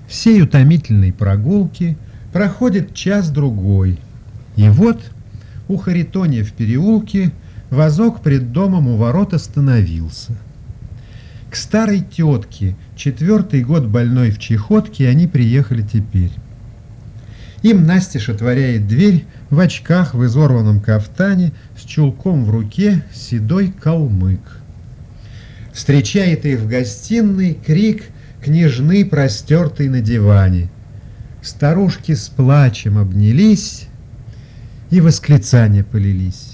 Всей утомительной прогулки проходит час-другой. И вот у Харитонья в переулке возок пред домом у ворот остановился. К старой тетке, 4-й год больной в чехотке, они приехали теперь. Им настежь отворяет дверь в очках, в изорванном кафтане, с чулком в руке седой калмык. Встречает их в гостиной крик княжны, простертой на диване. Старушки с плачем обнялись, и восклицания полились.